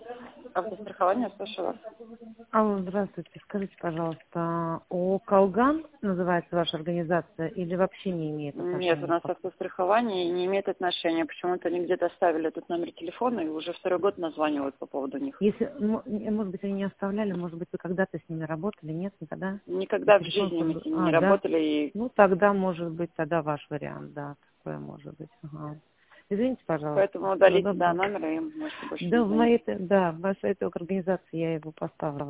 Автострахование, слушаю вас. Алло, здравствуйте. Скажите, пожалуйста, Калган называется ваша организация или вообще не имеет Нет, у отношения? нас автострахование не имеет отношения. Почему-то они где-то оставили этот номер телефона и уже второй год названивают по поводу них. Если, может быть, они не оставляли, может быть, вы когда-то с ними работали, нет, никогда? Никогда в Телефон жизни мы с ними не да? работали. И Ну, тогда, может быть, тогда ваш вариант, да, такое может быть. Ага. Извините, пожалуйста. поэтому Всего удалите доброго. номер и можете больше не Да, звонить. в вашей этой организации я его поставила.